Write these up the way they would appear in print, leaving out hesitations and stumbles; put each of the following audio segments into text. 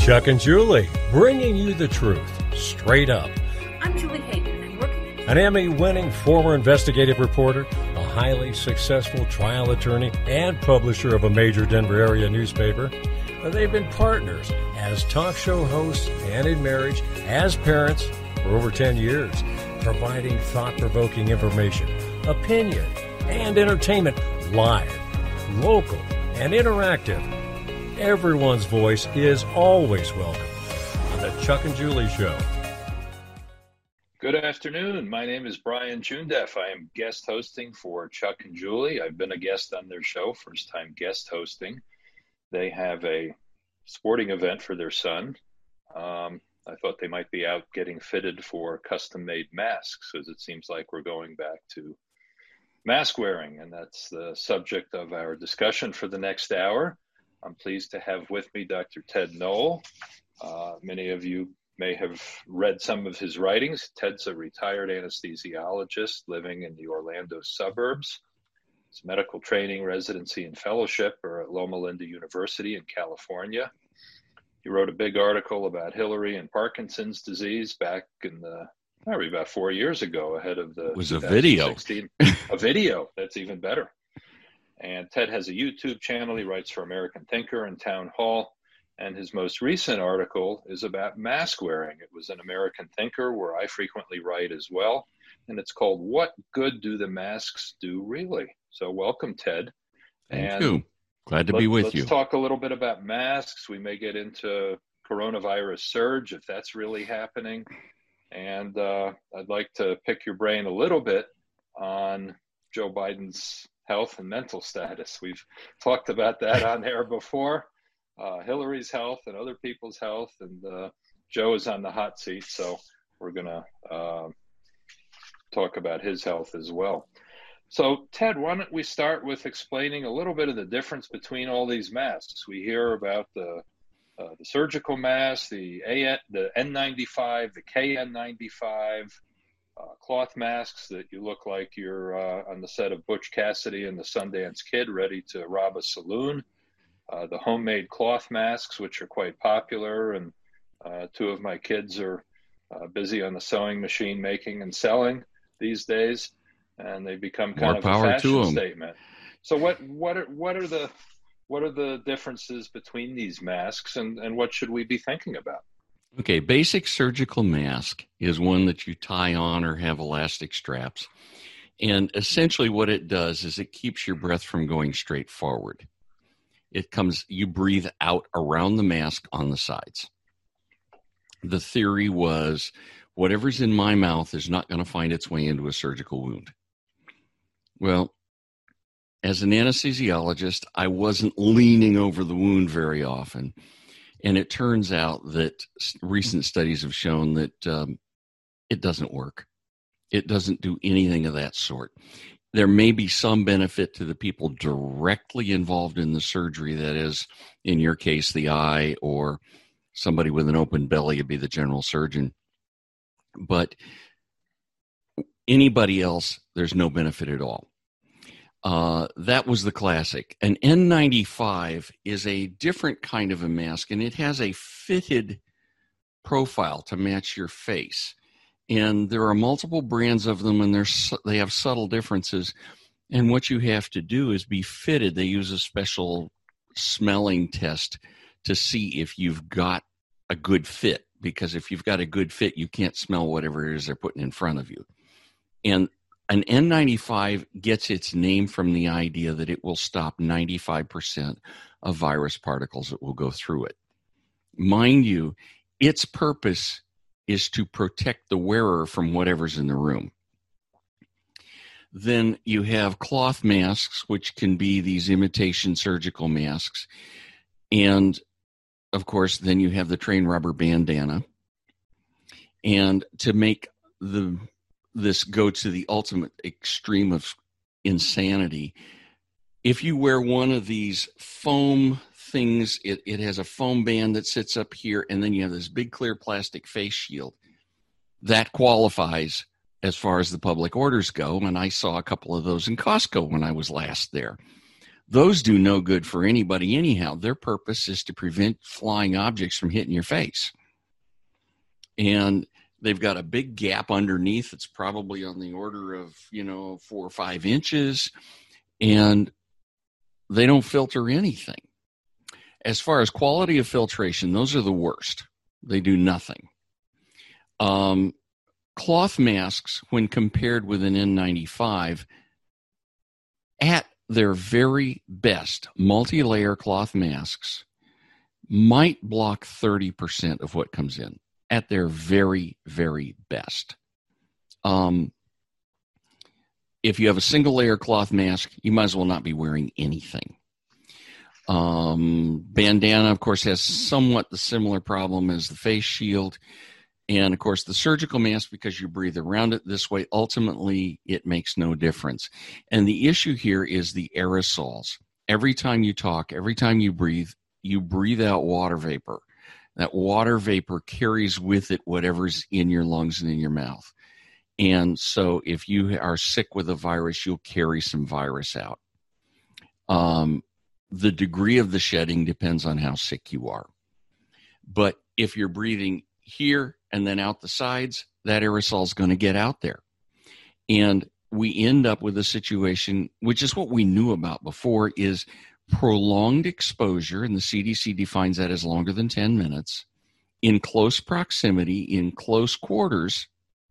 Chuck and Julie, bringing you the truth, straight up. I'm Julie Hayden, and working An Emmy-winning former investigative reporter, a highly successful trial attorney, and publisher of a major Denver area newspaper. They've been partners as talk show hosts and in marriage, as parents for over 10 years, providing thought-provoking information, opinion, and entertainment live, local, and interactive. Everyone's voice is always welcome on the Chuck and Julie Show. Good afternoon. My name is Brian Chundeff. I am guest hosting for Chuck and Julie. I've been a guest on their show, first time guest hosting. They have a sporting event for their son. I thought they might be out getting fitted for custom-made masks, because it seems like we're going back to mask wearing, and that's the subject of our discussion for the next hour. I'm pleased to have with me Dr. Ted Knoll. Many of you may have read some of his writings. Ted's a retired anesthesiologist living in the Orlando suburbs. His medical training, residency, and fellowship are at Loma Linda University in California. He wrote a big article about Hillary and Parkinson's disease back in probably about 4 years ago, ahead of the. It was a video. A video. That's even better. And Ted has a YouTube channel. He writes for American Thinker and Town Hall. And his most recent article is about mask wearing. It was in American Thinker, where I frequently write as well. And it's called What Good Do the Masks Do Really? So welcome, Ted. Thank you. Glad to be with you. Let's talk a little bit about masks. We may get into coronavirus surge, if that's really happening. And I'd like to pick your brain a little bit on Joe Biden's health and mental status. We've talked about that on air before. Hillary's health and other people's health, and Joe is on the hot seat, so we're going to talk about his health as well. So, Ted, why don't we start with explaining a little bit of the difference between all these masks? We hear about the surgical mask, the N95, the KN95, cloth masks that you look like you're on the set of Butch Cassidy and the Sundance Kid ready to rob a saloon. The homemade cloth masks, which are quite popular, and two of my kids are busy on the sewing machine making and selling these days, and they become kind of a fashion statement. So what are the differences between these masks, and what should we be thinking about? Okay, basic surgical mask is one that you tie on or have elastic straps. And essentially what it does is it keeps your breath from going straight forward. You breathe out around the mask on the sides. The theory was whatever's in my mouth is not going to find its way into a surgical wound. Well, as an anesthesiologist, I wasn't leaning over the wound very often. And it turns out that recent studies have shown that it doesn't work. It doesn't do anything of that sort. There may be some benefit to the people directly involved in the surgery, that is, in your case, the eye, or somebody with an open belly would be the general surgeon. But anybody else, there's no benefit at all. That was the classic. An N95 is a different kind of a mask, and it has a fitted profile to match your face. And there are multiple brands of them, and they have subtle differences. And what you have to do is be fitted. They use a special smelling test to see if you've got a good fit, because if you've got a good fit, you can't smell whatever it is they're putting in front of you. And an N95 gets its name from the idea that it will stop 95% of virus particles that will go through it. Mind you, its purpose is to protect the wearer from whatever's in the room. Then you have cloth masks, which can be these imitation surgical masks. And, of course, then you have the train rubber bandana. And to make this go to the ultimate extreme of insanity, if you wear one of these foam things, it has a foam band that sits up here, and then you have this big clear plastic face shield. That qualifies as far as the public orders go, and I saw a couple of those in Costco when I was last there. Those do no good for anybody anyhow. Their purpose is to prevent flying objects from hitting your face. And they've got a big gap underneath. It's probably on the order of, 4 or 5 inches. And they don't filter anything. As far as quality of filtration, those are the worst. They do nothing. Cloth masks, when compared with an N95, at their very best, multi-layer cloth masks might block 30% of what comes in at their very, very best. If you have a single layer cloth mask, you might as well not be wearing anything. Bandana, of course, has somewhat the similar problem as the face shield. And, of course, the surgical mask, because you breathe around it this way, ultimately it makes no difference. And the issue here is the aerosols. Every time you talk, every time you breathe out water vapor. That water vapor carries with it whatever's in your lungs and in your mouth. And so if you are sick with a virus, you'll carry some virus out. The degree of the shedding depends on how sick you are. But if you're breathing here and then out the sides, that aerosol is going to get out there. And we end up with a situation, which is what we knew about before, is prolonged exposure, and the CDC defines that as longer than 10 minutes, in close proximity, in close quarters,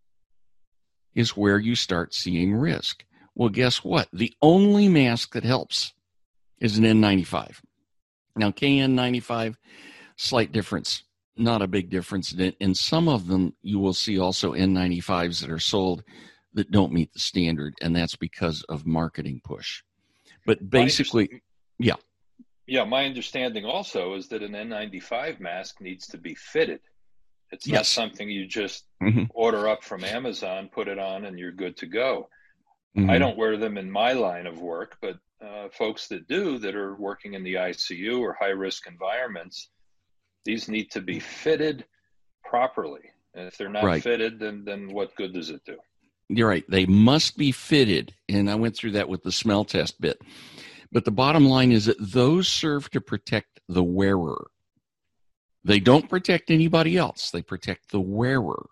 is where you start seeing risk. Well, guess what? The only mask that helps is an N95. Now, KN95, slight difference, not a big difference. In some of them, you will see also N95s that are sold that don't meet the standard, and that's because of marketing push. But basically, yeah. Yeah, my understanding also is that an N95 mask needs to be fitted. It's not something you just order up from Amazon, put it on, and you're good to go. I don't wear them in my line of work, but folks that do, that are working in the ICU or high-risk environments, these need to be fitted properly. And if they're not fitted, then what good does it do? You're right. They must be fitted. And I went through that with the smell test bit. But the bottom line is that those serve to protect the wearer. They don't protect anybody else. They protect the wearer.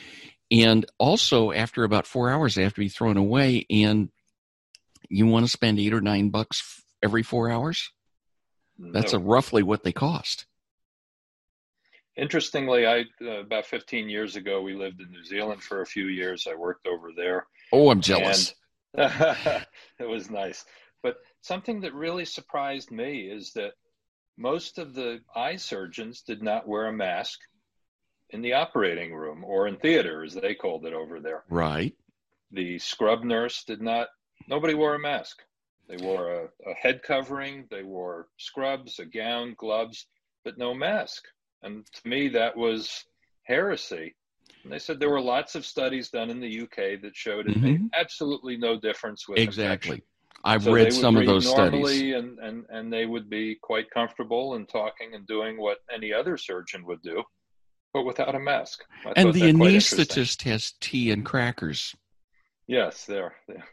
And also, after about 4 hours, they have to be thrown away. And you want to spend $8 or $9 every 4 hours? That's roughly what they cost. Interestingly, about 15 years ago, we lived in New Zealand for a few years. I worked over there. Oh, I'm jealous. It was nice. But something that really surprised me is that most of the eye surgeons did not wear a mask in the operating room or in theater, as they called it over there. Right. The scrub nurse did not. Nobody wore a mask. They wore a head covering. They wore scrubs, a gown, gloves, but no mask. And to me, that was heresy. And they said there were lots of studies done in the UK that showed it made absolutely no difference with infection. I've read some of those studies. And they would be quite comfortable in talking and doing what any other surgeon would do, but without a mask. And the anesthetist has tea and crackers. Yes, they're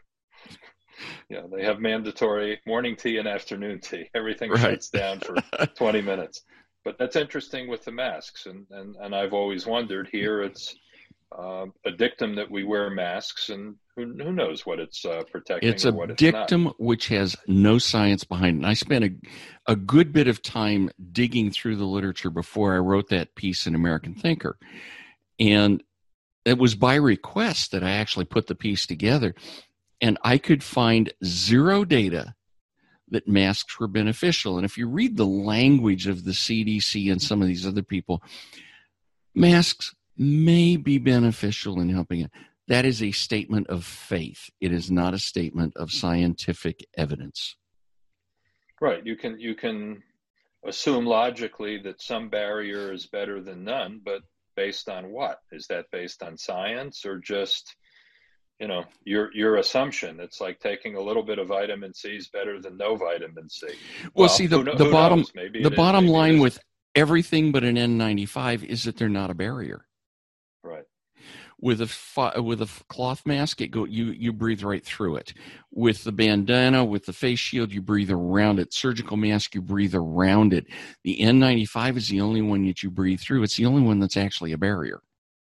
yeah, they have mandatory morning tea and afternoon tea. Everything shuts down for 20 minutes. But that's interesting with the masks. And I've always wondered, here it's a dictum that we wear masks, and who knows what it's protecting. It's a dictum which has no science behind it. And I spent a good bit of time digging through the literature before I wrote that piece in American Thinker. And it was by request that I actually put the piece together. And I could find zero data that masks were beneficial. And if you read the language of the CDC and some of these other people, masks may be beneficial in helping it. That is a statement of faith. It is not a statement of scientific evidence. Right. You can assume logically that some barrier is better than none, but based on what? Is that based on science or just, your assumption? It's like taking a little bit of vitamin C is better than no vitamin C. Well, see, the bottom line with everything but an N95 is that they're not a barrier. Right. With a cloth mask, you breathe right through it. With the bandana, with the face shield, you breathe around it. Surgical mask, you breathe around it. The N95 is the only one that you breathe through. It's the only one that's actually a barrier.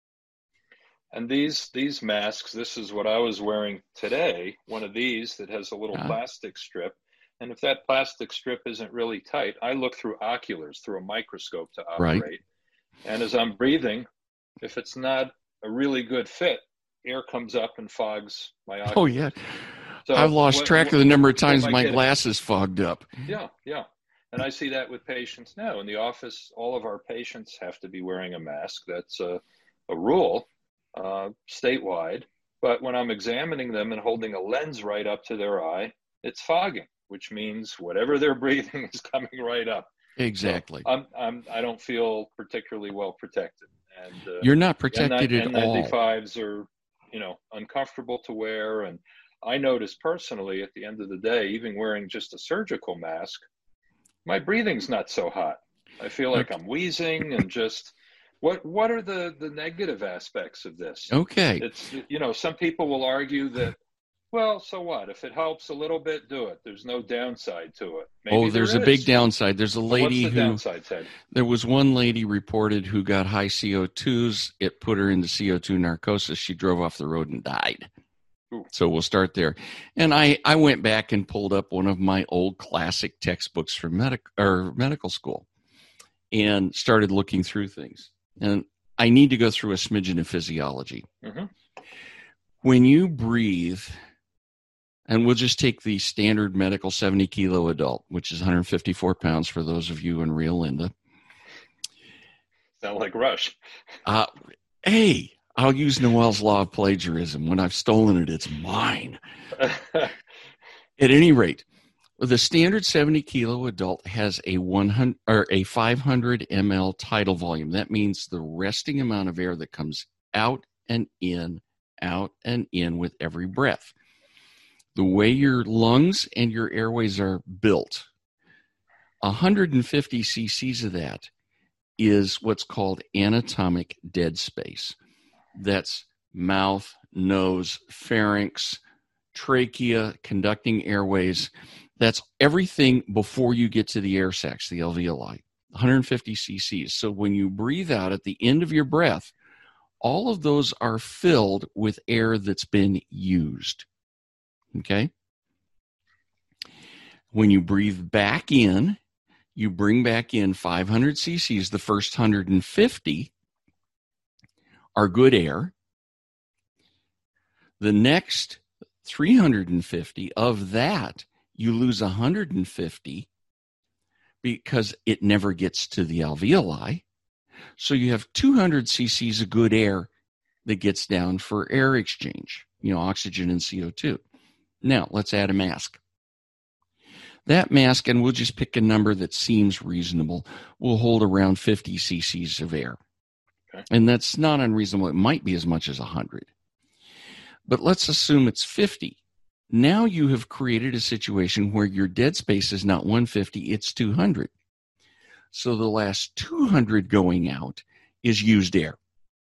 And these masks, this is what I was wearing today, one of these that has a little plastic strip. And if that plastic strip isn't really tight, I look through oculars, through a microscope to operate. Right. And as I'm breathing, if it's not a really good fit, air comes up and fogs my oculars. Oh, yeah. So I've lost track of the number of times my glasses fogged up. Yeah. And I see that with patients now. In the office, all of our patients have to be wearing a mask. That's a rule statewide. But when I'm examining them and holding a lens right up to their eye, it's fogging, which means whatever they're breathing is coming right up. Exactly. So I don't feel particularly well protected. And you're not protected at all. N95s are, uncomfortable to wear. And I notice personally at the end of the day, even wearing just a surgical mask, my breathing's not so hot. I feel like I'm wheezing and just, what are the negative aspects of this? Okay. It's, some people will argue that, well, so what? If it helps a little bit, do it. There's no downside to it. Maybe there's a big downside. There's a lady what's the downside, Ted? There was one lady reported who got high CO2s. It put her into CO2 narcosis. She drove off the road and died. Ooh. So we'll start there. And I went back and pulled up one of my old classic textbooks from medical school and started looking through things. And I need to go through a smidgen of physiology. Mm-hmm. When you breathe, and we'll just take the standard medical 70-kilo adult, which is 154 pounds for those of you in Rio Linda. Sound like Rush. Hey, I'll use Noel's law of plagiarism. When I've stolen it, it's mine. At any rate, the standard 70-kilo adult has a 500 ml tidal volume. That means the resting amount of air that comes out and in with every breath. The way your lungs and your airways are built, 150 cc's of that is what's called anatomic dead space. That's mouth, nose, pharynx, trachea, conducting airways. That's everything before you get to the air sacs, the alveoli, 150 cc's. So when you breathe out at the end of your breath, all of those are filled with air that's been used. Okay? When you breathe back in, you bring back in 500 cc's. The first 150 are good air. The next 350 of that, you lose 150 because it never gets to the alveoli. So you have 200 cc's of good air that gets down for air exchange, oxygen and CO2. Now, let's add a mask. That mask, and we'll just pick a number that seems reasonable, will hold around 50 cc's of air. Okay. And that's not unreasonable. It might be as much as 100. But let's assume it's 50. Now you have created a situation where your dead space is not 150, it's 200. So the last 200 going out is used air.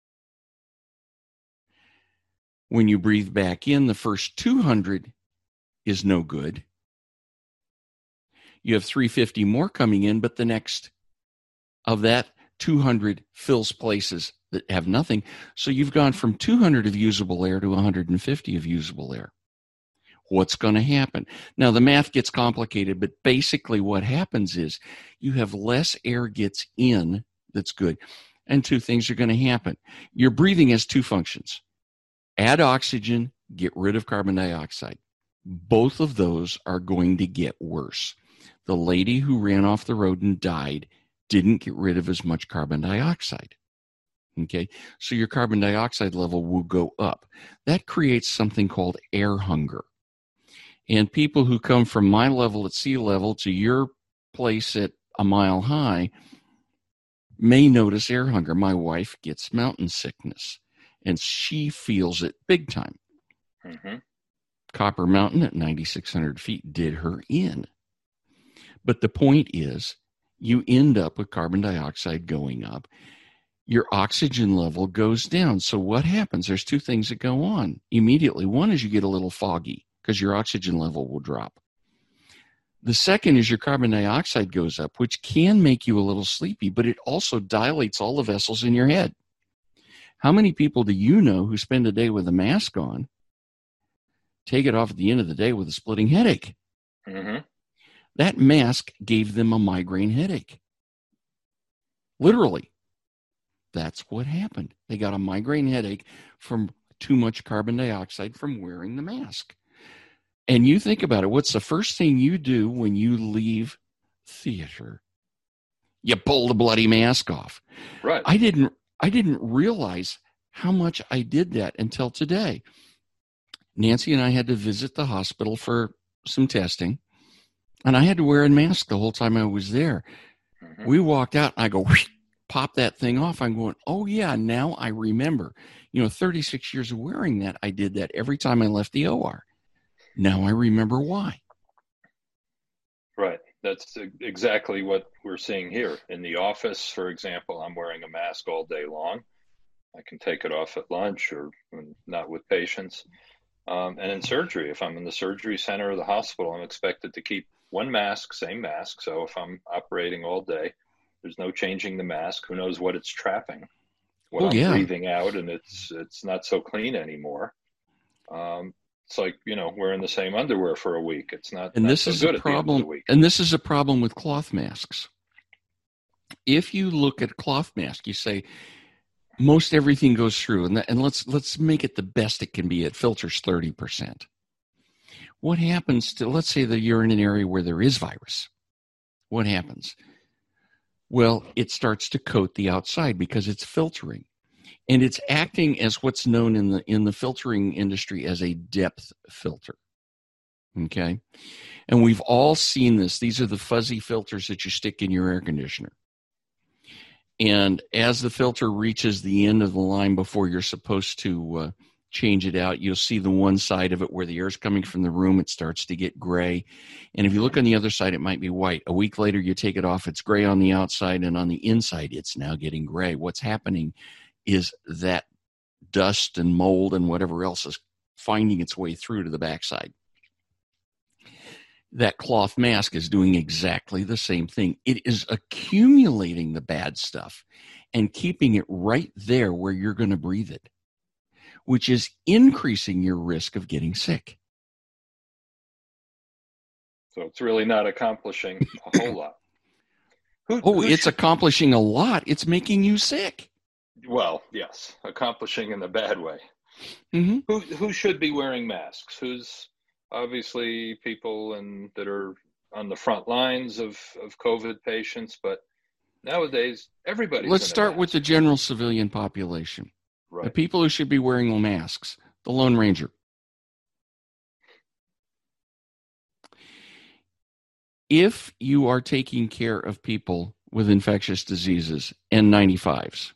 When you breathe back in, the first 200 is no good. You have 350 more coming in, but the next of that 200 fills places that have nothing. So you've gone from 200 of usable air to 150 of usable air. What's going to happen? Now, the math gets complicated, but basically what happens is you have less air gets in that's good, and two things are going to happen. Your breathing has two functions. Add oxygen, get rid of carbon dioxide. Both of those are going to get worse. The lady who ran off the road and died didn't get rid of as much carbon dioxide. Okay, so your carbon dioxide level will go up. That creates something called air hunger. And people who come from my level at sea level to your place at a mile high may notice air hunger. My wife gets mountain sickness, and she feels it big time. Mm-hmm. Copper Mountain at 9,600 feet did her in. But the point is, you end up with carbon dioxide going up. your oxygen level goes down. So what happens? There's two things that go on immediately. One is you get a little foggy because your oxygen level will drop. The second is your carbon dioxide goes up, which can make you a little sleepy, but it also dilates all the vessels in your head. How many people do you know who spend a day with a mask on, take it off at the end of the day with a splitting headache? Mm-hmm. That mask gave them a migraine headache. Literally. That's what happened. They got a migraine headache from too much carbon dioxide from wearing the mask. And you think about it, what's the first thing you do when you leave theater? You pull the bloody mask off. Right. I didn't realize how much I did that until today. Nancy and I had to visit the hospital for some testing, and I had to wear a mask the whole time I was there. Mm-hmm. We walked out, and I go, pop that thing off. I'm going, oh, yeah, now I remember. 36 years of wearing that, I did that every time I left the OR. Now I remember why. Right. That's exactly what we're seeing here. In the office, for example, I'm wearing a mask all day long. I can take it off at lunch or not with patients. And in surgery, if I'm in the surgery center of the hospital, I'm expected to keep one mask, same mask. So if I'm operating all day, there's no changing the mask. Who knows what it's trapping, what I'm breathing out, and it's not so clean anymore. It's like, wearing the same underwear for a week. It's not, and not this so is good a at the end of the problem. week. And this is a problem with cloth masks. If you look at cloth mask, you say most everything goes through, and let's make it the best it can be. It filters 30%. What happens to, let's say that you're in an area where there is virus? What happens? Well, it starts to coat the outside because it's filtering. And it's acting as what's known in the filtering industry as a depth filter. Okay? And we've all seen this. These are the fuzzy filters that you stick in your air conditioner. And as the filter reaches the end of the line before you're supposed to change it out, you'll see the one side of it where the air's coming from the room, it starts to get gray. And if you look on the other side, it might be white. A week later, you take it off, it's gray on the outside, and on the inside, it's now getting gray. What's happening is that dust and mold and whatever else is finding its way through to the backside. That cloth mask is doing exactly the same thing. It is accumulating the bad stuff and keeping it right there where you're going to breathe it, which is increasing your risk of getting sick. So it's really not accomplishing a whole lot. It's accomplishing a lot. It's making you sick. Well, yes, accomplishing in a bad way. Mm-hmm. Who should be wearing masks? Who's obviously people that are on the front lines of COVID patients, but nowadays everybody's. Let's start with the general civilian population. Right. The people who should be wearing masks. The Lone Ranger. If you are taking care of people with infectious diseases, N95s.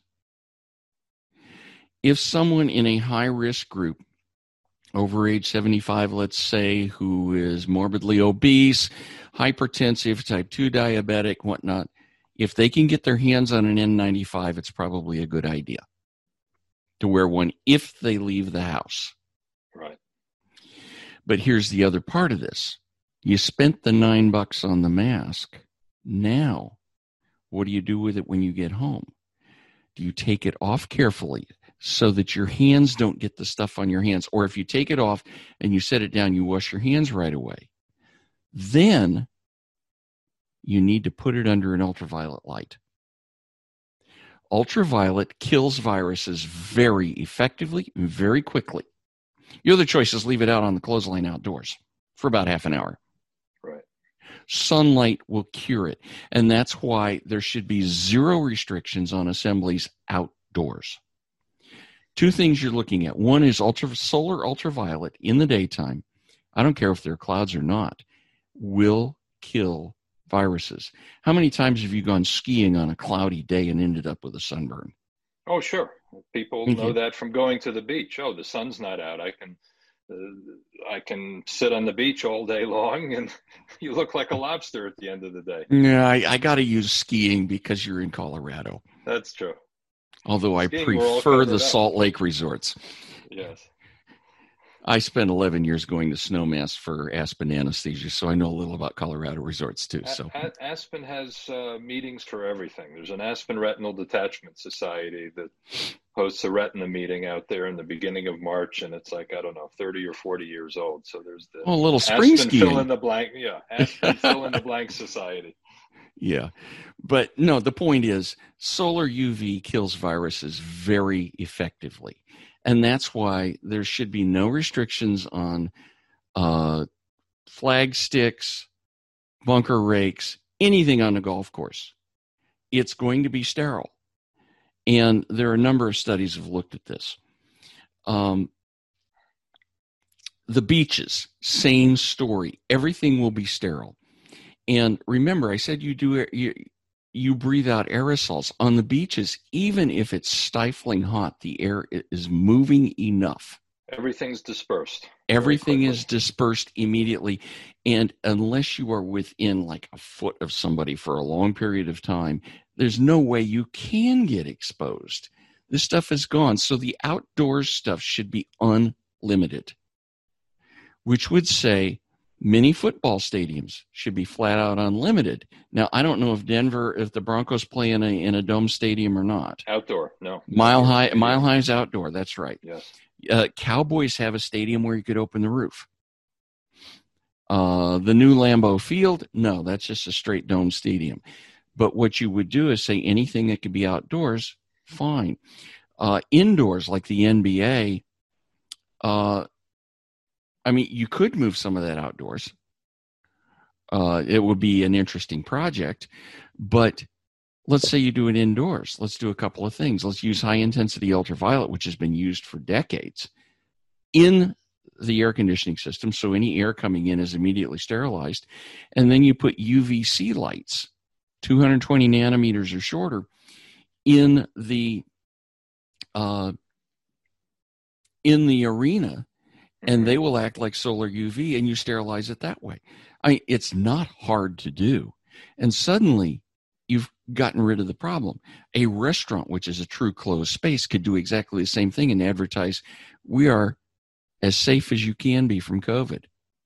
If someone in a high-risk group, over age 75, let's say, who is morbidly obese, hypertensive, type 2 diabetic, whatnot, if they can get their hands on an N95, it's probably a good idea to wear one if they leave the house. Right. But here's the other part of this. You spent the $9 on the mask. Now, what do you do with it when you get home? Do you take it off carefully so that your hands don't get the stuff on your hands? Or if you take it off and you set it down, you wash your hands right away. Then you need to put it under an ultraviolet light. Ultraviolet kills viruses very effectively and very quickly. Your other choice is leave it out on the clothesline outdoors for about half an hour. Right. Sunlight will cure it. And that's why there should be zero restrictions on assemblies outdoors. Two things you're looking at. One is solar ultraviolet in the daytime. I don't care if there are clouds or not, will kill viruses. How many times have you gone skiing on a cloudy day and ended up with a sunburn? Oh, sure. People know that from going to the beach. Oh, the sun's not out. I can sit on the beach all day long and you look like a lobster at the end of the day. Yeah, I got to use skiing because you're in Colorado. That's true. Although I Skiing, we're all prefer covered the up. Salt Lake resorts. Yes. I spent 11 years going to Snowmass for Aspen anesthesia, so I know a little about Colorado resorts too. So Aspen has meetings for everything. There's an Aspen Retinal Detachment Society that hosts a retina meeting out there in the beginning of March, and it's like, I don't know, 30 or 40 years old. So there's the a little spring Aspen skiing. fill in the blank. Yeah, Aspen fill in the blank society. Yeah. But no, the point is solar UV kills viruses very effectively. And that's why there should be no restrictions on flag sticks, bunker rakes, anything on the golf course. It's going to be sterile. And there are a number of studies have looked at this. The beaches, same story. Everything will be sterile. And remember, I said you breathe out aerosols on the beaches. Even if it's stifling hot, the air is moving enough. Everything's dispersed. Everything is dispersed immediately. And unless you are within like a foot of somebody for a long period of time, there's no way you can get exposed. This stuff is gone. So the outdoors stuff should be unlimited, which would say mini football stadiums should be flat out unlimited. Now, I don't know if the Broncos play in a dome stadium or not. Outdoor, no. Mile High is outdoor. That's right. Yes. Cowboys have a stadium where you could open the roof. The new Lambeau Field, no, that's just a straight dome stadium. But what you would do is say anything that could be outdoors, fine. Indoors, like the NBA, I mean, you could move some of that outdoors. It would be an interesting project. But let's say you do it indoors. Let's do a couple of things. Let's use high-intensity ultraviolet, which has been used for decades, in the air conditioning system, so any air coming in is immediately sterilized. And then you put UVC lights, 220 nanometers or shorter, in the arena, and they will act like solar UV, and you sterilize it that way. I mean, it's not hard to do. And suddenly, you've gotten rid of the problem. A restaurant, which is a true closed space, could do exactly the same thing and advertise, we are as safe as you can be from COVID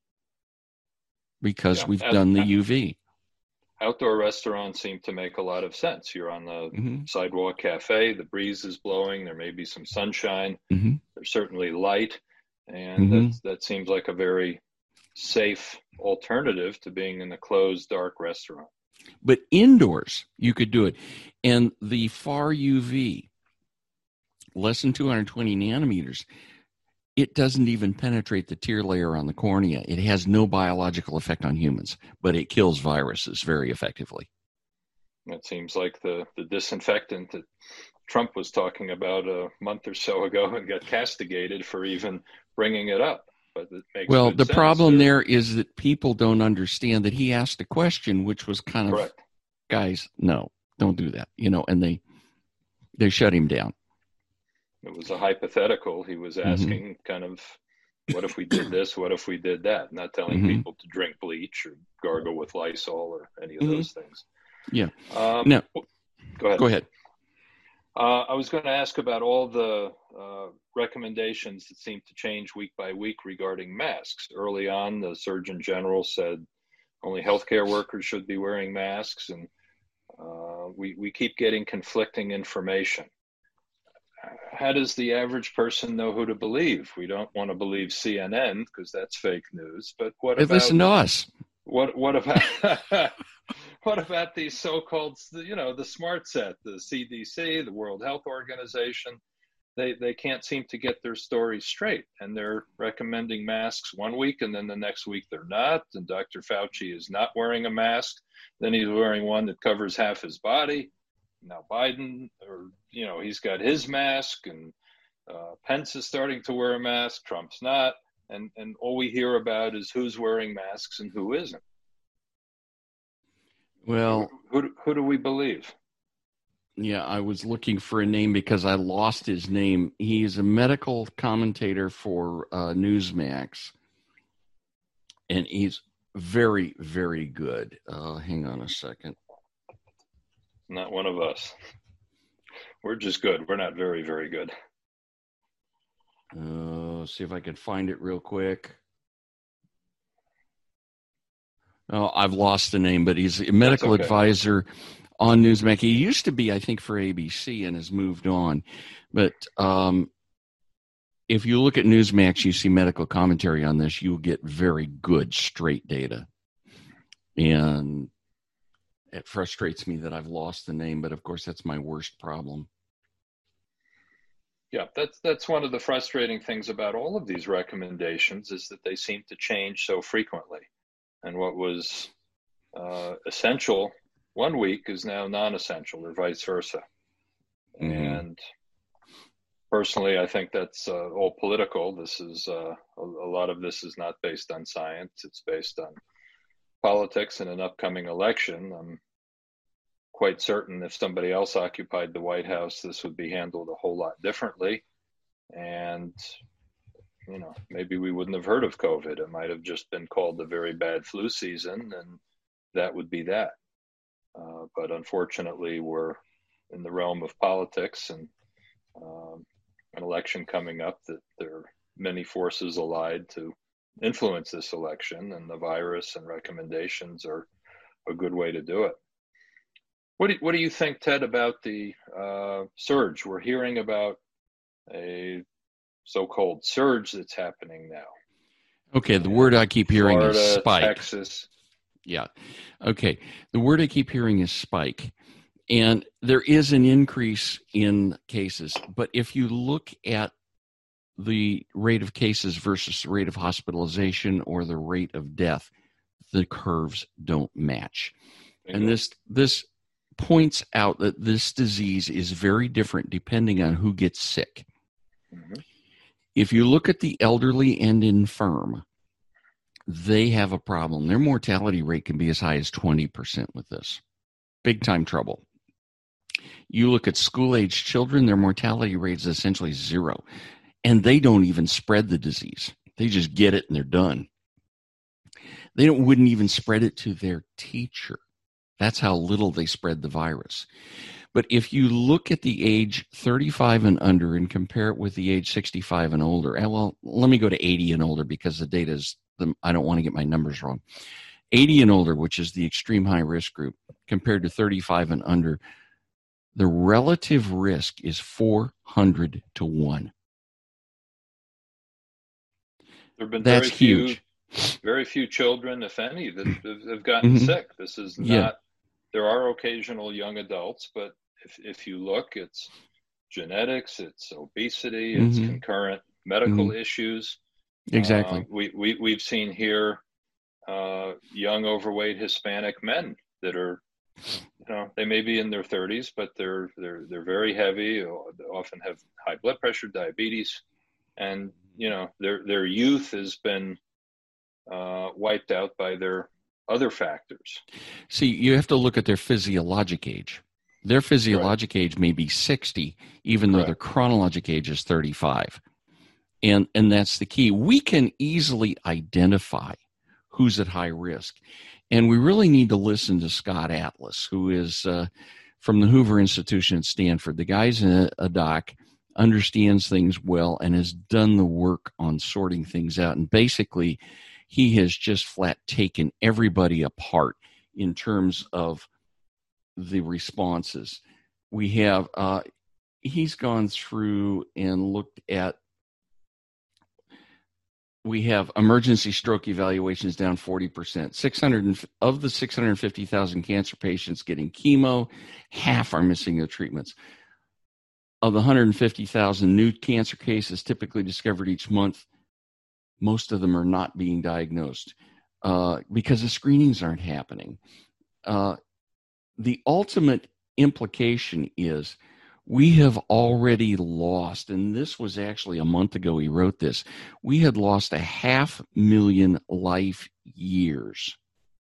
because we've done the UV. Outdoor restaurants seem to make a lot of sense. You're on the sidewalk cafe, the breeze is blowing, there may be some sunshine, there's certainly light, and that seems like a very safe alternative to being in a closed, dark restaurant. But indoors, you could do it. And the far UV, less than 220 nanometers, it doesn't even penetrate the tear layer on the cornea. It has no biological effect on humans, but it kills viruses very effectively. It seems like the disinfectant that Trump was talking about a month or so ago and got castigated for even bringing it up. But it makes the sense. problem there is that people don't understand that he asked a question which was kind of, correct. Guys, no, don't do that, and they shut him down. It was a hypothetical. He was asking kind of, what if we did this? What if we did that? Not telling people to drink bleach or gargle with Lysol or any of those things. Yeah. Now, go ahead. I was going to ask about all the recommendations that seem to change week by week regarding masks. Early on, the Surgeon General said only healthcare workers should be wearing masks, and we keep getting conflicting information. How does the average person know who to believe? We don't want to believe CNN because that's fake news. But listen to us. What about what about these so-called, the smart set, the CDC, the World Health Organization? They can't seem to get their stories straight, and they're recommending masks one week, and then the next week they're not. And Dr. Fauci is not wearing a mask. Then he's wearing one that covers half his body. Now Biden, he's got his mask, and Pence is starting to wear a mask. Trump's not, and all we hear about is who's wearing masks and who isn't. Well, who do we believe? Yeah, I was looking for a name because I lost his name. He's a medical commentator for Newsmax, and he's very, very good. Hang on a second. Not one of us. we're just good. We're not very, very good. See if I can find it real quick. Oh, I've lost the name, but he's a medical advisor on Newsmax. He used to be, I think, for ABC and has moved on. But if you look at Newsmax, you see medical commentary on this, you'll get very good, straight data. And it frustrates me that I've lost the name, but of course, that's my worst problem. Yeah, that's one of the frustrating things about all of these recommendations is that they seem to change so frequently. And what was essential one week is now non-essential, or vice versa. Mm-hmm. And personally, I think that's all political. This is a lot of this is not based on science. It's based on politics and an upcoming election. I'm quite certain if somebody else occupied the White House, this would be handled a whole lot differently. And maybe we wouldn't have heard of COVID. It might have just been called a very bad flu season, and that would be that. But unfortunately, we're in the realm of politics and an election coming up that there are many forces allied to influence this election, and the virus and recommendations are a good way to do it. What do you think, Ted, about the surge? We're hearing about a so-called surge that's happening now. Okay, the word I keep hearing Florida, is spike. Texas. Yeah. Okay, the word I keep hearing is spike. And there is an increase in cases. But if you look at the rate of cases versus the rate of hospitalization or the rate of death, the curves don't match. Bingo. And this points out that this disease is very different depending on who gets sick. Mm-hmm. If you look at the elderly and infirm, they have a problem. Their mortality rate can be as high as 20% with this. Big time trouble. You look at school-age children, their mortality rate is essentially zero. And they don't even spread the disease. They just get it and they're done. They wouldn't even spread it to their teacher. That's how little they spread the virus. But if you look at the age 35 and under and compare it with the age 65 and older, well, let me go to 80 and older because the data is, I don't want to get my numbers wrong. 80 and older, which is the extreme high risk group, compared to 35 and under, the relative risk is 400 to 1. There have been That's huge. Very few children, if any, that have gotten Mm-hmm. sick. This is not, Yeah. There are occasional young adults, but if you look, it's genetics, it's obesity, it's Mm-hmm. concurrent medical Mm-hmm. issues. Exactly. We've seen here young overweight Hispanic men that are, they may be in their 30s, but they're very heavy, often have high blood pressure, diabetes, and their youth has been wiped out by their other factors. See, you have to look at their physiologic age. Their physiologic age may be 60, even though their chronologic age is 35. And that's the key. We can easily identify who's at high risk. And we really need to listen to Scott Atlas, who is from the Hoover Institution at Stanford. The guy's a doc, understands things well, and has done the work on sorting things out. And basically, he has just flat taken everybody apart in terms of the responses. We have, he's gone through and looked at, we have emergency stroke evaluations down 40%. Of the 650,000 cancer patients getting chemo, half are missing their treatments. Of the 150,000 new cancer cases typically discovered each month, most of them are not being diagnosed because the screenings aren't happening. The ultimate implication is we have already lost, and this was actually a month ago he wrote this, we had lost 500,000 life years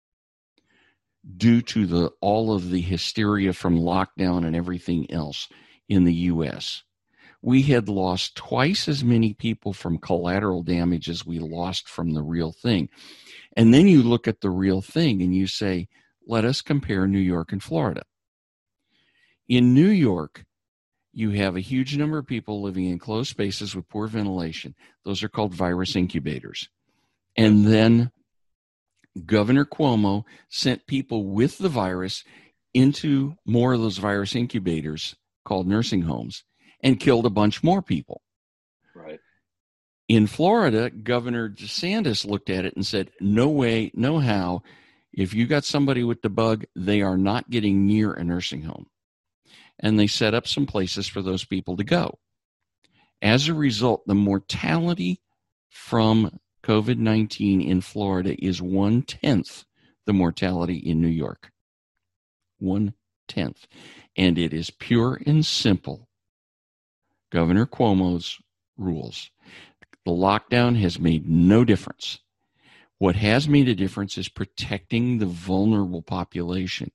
due to all of the hysteria from lockdown and everything else in the U.S. We had lost twice as many people from collateral damage as we lost from the real thing. And then you look at the real thing and you say, let us compare New York and Florida. In New York, you have a huge number of people living in closed spaces with poor ventilation. Those are called virus incubators. And then Governor Cuomo sent people with the virus into more of those virus incubators called nursing homes and killed a bunch more people. Right. In Florida, Governor DeSantis looked at it and said, no way, no how. If you got somebody with the bug, they are not getting near a nursing home. And they set up some places for those people to go. As a result, the mortality from COVID-19 in Florida is 1/10 the mortality in New York. 1/10. And it is pure and simple Governor Cuomo's rules. The lockdown has made no difference. What has made a difference is protecting the vulnerable population.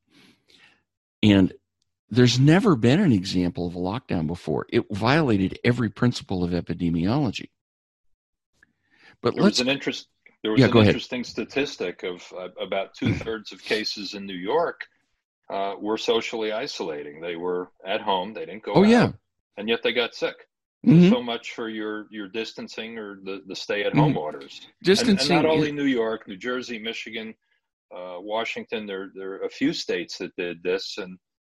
And there's never been an example of a lockdown before. It violated every principle of epidemiology. But there was an interesting statistic of about 2/3 of cases in New York were socially isolating. They were at home. They didn't go out, and yet they got sick. Mm-hmm. So much for your distancing or the stay-at-home orders. Distancing, and not only New York, New Jersey, Michigan, Washington. There are a few states that did this, and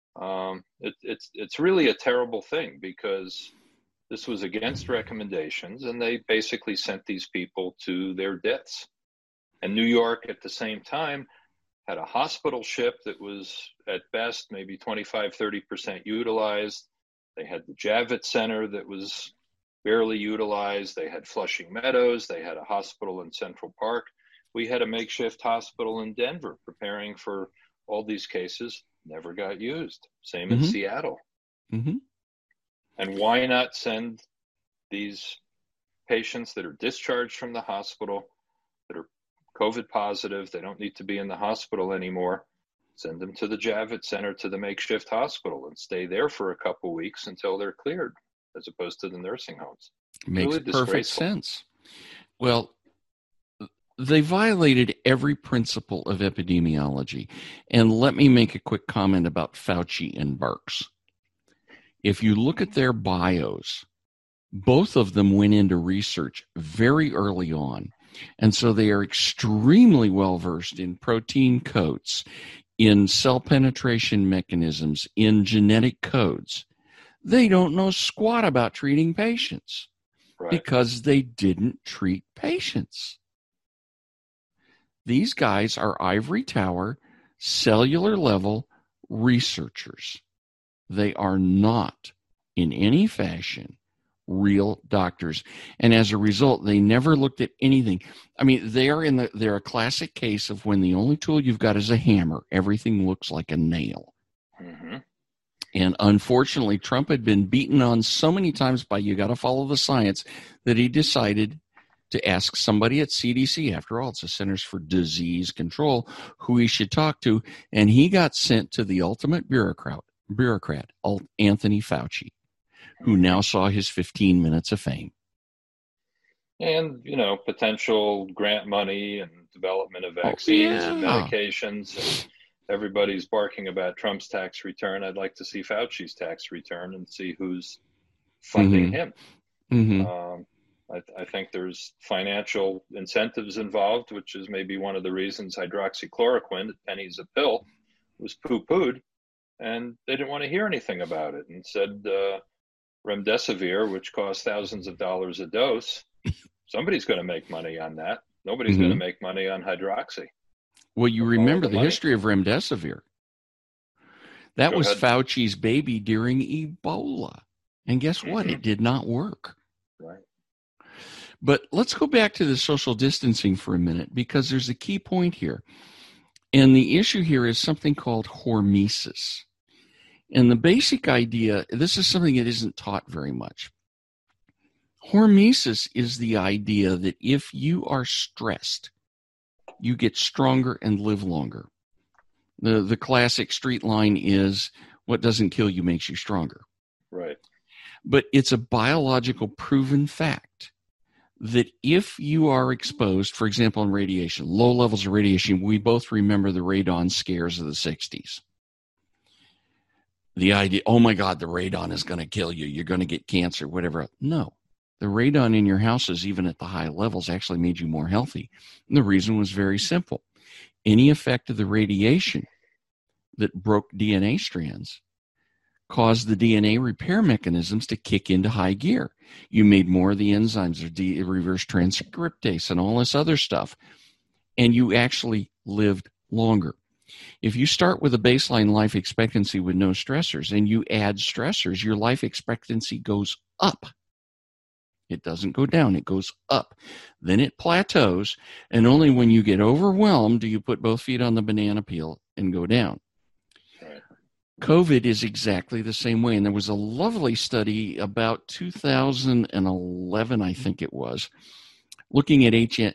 it's really a terrible thing because this was against recommendations, and they basically sent these people to their deaths. And New York, at the same time, had a hospital ship that was at best maybe 25-30% utilized. They had the Javits Center that was barely utilized. They had Flushing Meadows. They had a hospital in Central Park. We had a makeshift hospital in Denver preparing for all these cases. Never got used. Same in Seattle. Mm-hmm. And why not send these patients that are discharged from the hospital, that are COVID positive, they don't need to be in the hospital anymore, send them to the Javits Center, to the makeshift hospital, and stay there for a couple of weeks until they're cleared, as opposed to the nursing homes. Makes really perfect sense. Well, they violated every principle of epidemiology. And let me make a quick comment about Fauci and Birx. If you look at their bios, both of them went into research very early on. And so they are extremely well versed in protein coats, in cell penetration mechanisms, in genetic codes. They don't know squat about treating patients because they didn't treat patients. These guys are ivory tower, cellular level researchers. They are not in any fashion real doctors. And as a result, they never looked at anything. I mean, they're a classic case of when the only tool you've got is a hammer, everything looks like a nail. Mm-hmm. And unfortunately, Trump had been beaten on so many times by you got to follow the science that he decided to ask somebody at CDC, after all, it's the Centers for Disease Control, who he should talk to. And he got sent to the ultimate bureaucrat, Anthony Fauci, who now saw his 15 minutes of fame. And, potential grant money and development of vaccines and medications. And everybody's barking about Trump's tax return. I'd like to see Fauci's tax return and see who's funding him. Mm-hmm. I think there's financial incentives involved, which is maybe one of the reasons hydroxychloroquine at pennies a pill was poo-pooed. And they didn't want to hear anything about it and said remdesivir, which costs thousands of dollars a dose, somebody's going to make money on that. Nobody's going to make money on hydroxy. Well, you remember the history of remdesivir. That was Fauci's baby during Ebola. And guess what? It did not work. Right. But let's go back to the social distancing for a minute, because there's a key point here. And the issue here is something called hormesis. And the basic idea, this is something that isn't taught very much. Hormesis is the idea that if you are stressed, you get stronger and live longer. The classic street line is, what doesn't kill you makes you stronger. Right. But it's a biological proven fact that if you are exposed, for example, in radiation, low levels of radiation, we both remember the radon scares of the 60s. the idea, oh my God, the radon is going to kill you. You're going to get cancer, whatever. No, the radon in your houses, even at the high levels, actually made you more healthy. And the reason was very simple. Any effect of the radiation that broke DNA strands caused the DNA repair mechanisms to kick into high gear. You made more of the enzymes, or reverse transcriptase and all this other stuff, and you actually lived longer. If you start with a baseline life expectancy with no stressors and you add stressors, your life expectancy goes up. It doesn't go down, it goes up. Then it plateaus, and only when you get overwhelmed do you put both feet on the banana peel and go down. COVID is exactly the same way. And there was a lovely study about 2011, I think it was, looking at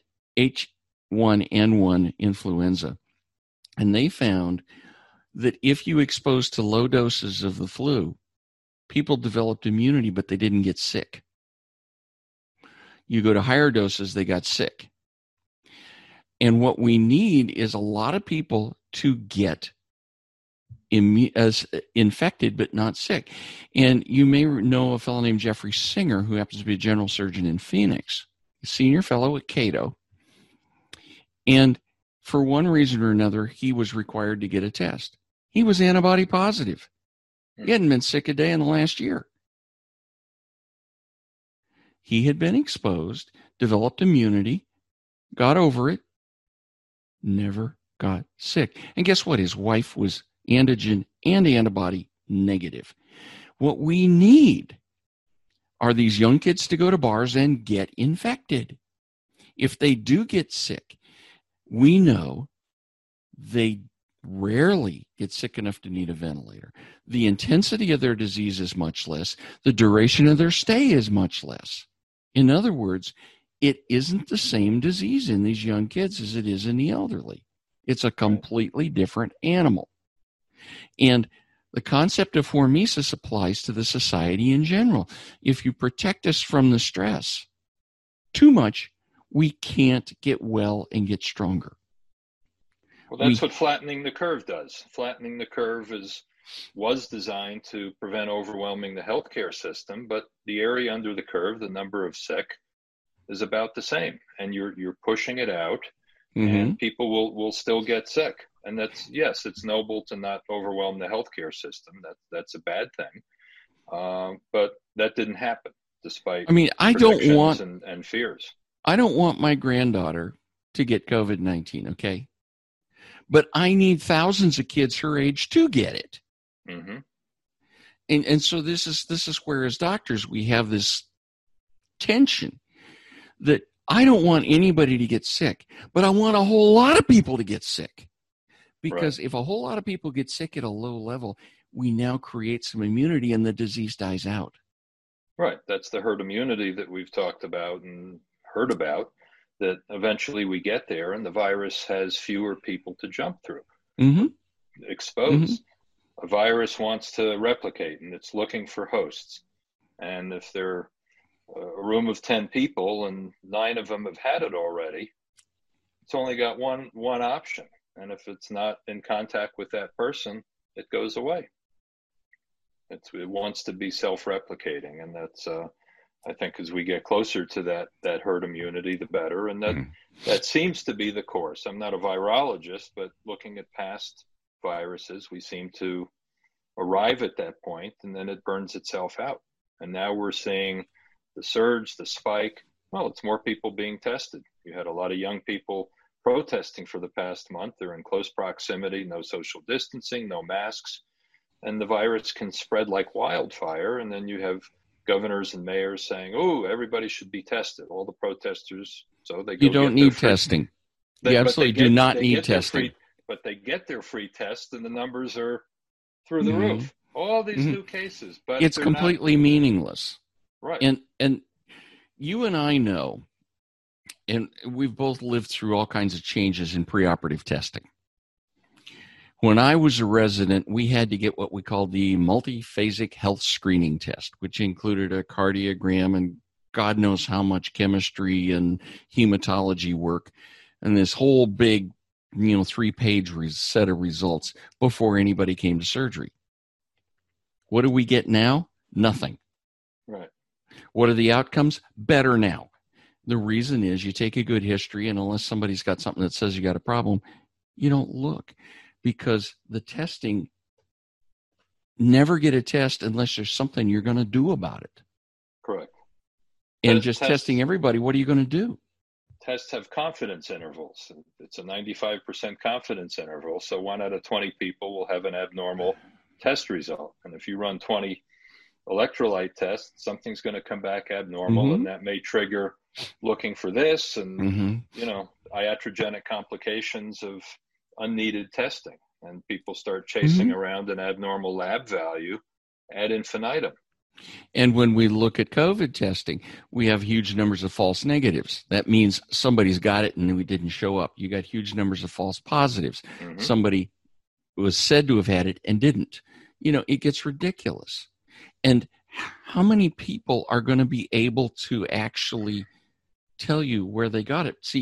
H1N1 influenza. And they found that if you exposed to low doses of the flu, people developed immunity, but they didn't get sick. You go to higher doses, they got sick. And what we need is a lot of people to get as infected but not sick. And you may know a fellow named Jeffrey Singer, who happens to be a general surgeon in Phoenix, a senior fellow at Cato. And for one reason or another, he was required to get a test. He was antibody positive. He hadn't been sick a day in the last year. He had been exposed, developed immunity, got over it, never got sick. And guess what? His wife was antigen and antibody negative. What we need are these young kids to go to bars and get infected. If they do get sick, we know they rarely get sick enough to need a ventilator. The intensity of their disease is much less. The duration of their stay is much less. In other words, it isn't the same disease in these young kids as it is in the elderly. It's a completely different animal. And the concept of hormesis applies to the society in general. If you protect us from the stress too much, we can't get well and get stronger. Well, that's what flattening the curve does. Flattening the curve was designed to prevent overwhelming the healthcare system, but the area under the curve, the number of sick, is about the same. And you're pushing it out, and people will still get sick. And that's, yes, it's noble to not overwhelm the healthcare system. That's a bad thing. But that didn't happen, despite I don't want and fears. I don't want my granddaughter to get COVID-19, okay? But I need thousands of kids her age to get it. Mm-hmm. And so this is where, as doctors, we have this tension that I don't want anybody to get sick, but I want a whole lot of people to get sick. Because if a whole lot of people get sick at a low level, we now create some immunity and the disease dies out. Right. That's the herd immunity that we've talked about and heard about, that eventually we get there and the virus has fewer people to jump through. Exposed. A virus wants to replicate and it's looking for hosts. And if they're a room of 10 people and 9 of them have had it already, it's only got one option. And if it's not in contact with that person, it goes away. It wants to be self-replicating. And that's, I think, as we get closer to that herd immunity, the better. And that seems to be the course. I'm not a virologist, but looking at past viruses, we seem to arrive at that point, and then it burns itself out. And now we're seeing the surge, the spike. Well, it's more people being tested. You had a lot of young people protesting for the past month. They're in close proximity, no social distancing, no masks, and the virus can spread like wildfire. And then you have governors and mayors saying, "Oh, everybody should be tested." All the protesters, so they go. You don't need testing. You absolutely do not need testing. But they get their free test, and the numbers are through the roof. All these new cases, but it's completely meaningless. Right. And you and I know, and we've both lived through all kinds of changes in preoperative testing. When I was a resident, we had to get what we called the multiphasic health screening test, which included a cardiogram and God knows how much chemistry and hematology work, and this whole big, 3-page set of results before anybody came to surgery. What do we get now? Nothing. Right. What are the outcomes? Better now. The reason is you take a good history, and unless somebody's got something that says you got a problem, you don't look, because the testing, never get a test unless there's something you're going to do about it. Correct. And just testing everybody, what are you going to do? Tests have confidence intervals. It's a 95% confidence interval. So 1 out of 20 people will have an abnormal test result. And if you run 20 electrolyte tests, something's going to come back abnormal, and that may trigger looking for this and, iatrogenic complications of unneeded testing. And people start chasing around an abnormal lab value ad infinitum. And when we look at COVID testing, we have huge numbers of false negatives. That means somebody's got it and we didn't show up. You got huge numbers of false positives. Somebody was said to have had it and didn't. It gets ridiculous. And how many people are going to be able to actually tell you where they got it? See,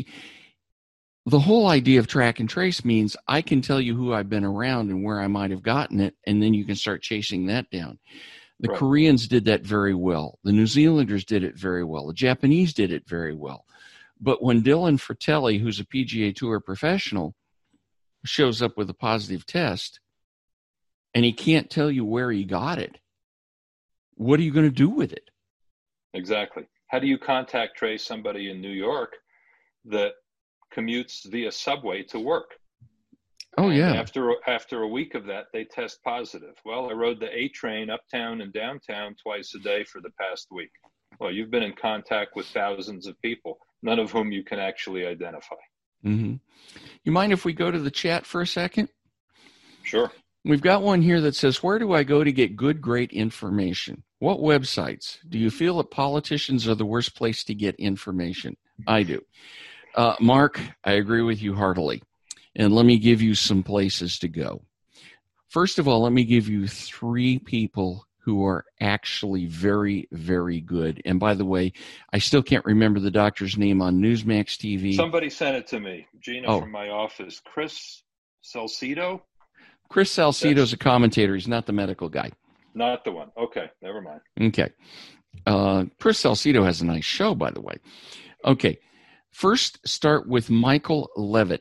the whole idea of track and trace means I can tell you who I've been around and where I might have gotten it, and then you can start chasing that down. The Koreans did that very well. The New Zealanders did it very well. The Japanese did it very well. But when Dylan Fratelli, who's a PGA Tour professional, shows up with a positive test and he can't tell you where he got it, what are you going to do with it? Exactly. How do you contact trace somebody in New York that commutes via subway to work? Oh, yeah. After a week of that, they test positive. Well, I rode the A train uptown and downtown twice a day for the past week. Well, you've been in contact with thousands of people, none of whom you can actually identify. You mind if we go to the chat for a second? Sure. We've got one here that says, where do I go to get good, great information? What websites? Do you feel that politicians are the worst place to get information? I do. Mark, I agree with you heartily. And let me give you some places to go. First of all, let me give you 3 people who are actually very, very good. And by the way, I still can't remember the doctor's name on Newsmax TV. Somebody sent it to me. Gina from my office. Chris Salcido? Chris Salcido's a commentator. He's not the medical guy. Not the one. Okay, never mind. Okay. Chris Salcido has a nice show, by the way. Okay. First, start with Michael Levitt,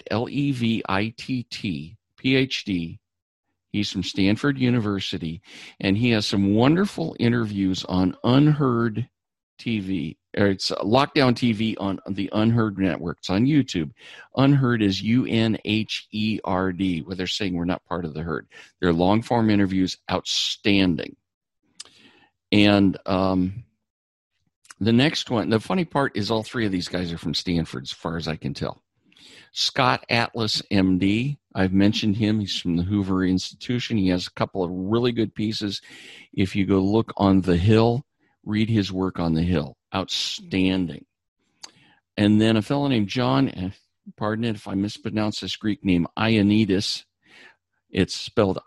Levitt, PhD. He's from Stanford University, and he has some wonderful interviews on Unheard TV. It's Lockdown TV on the Unheard Network. It's on YouTube. Unheard is UNHERD, where they're saying we're not part of the herd. They're long-form interviews, outstanding. And the next one, the funny part is all 3 of these guys are from Stanford, as far as I can tell. Scott Atlas, MD. I've mentioned him. He's from the Hoover Institution. He has a couple of really good pieces. If you go look on The Hill, read his work on The Hill. Outstanding. And then a fellow named John, pardon it if I mispronounce this Greek name, Ioannidis. It's spelled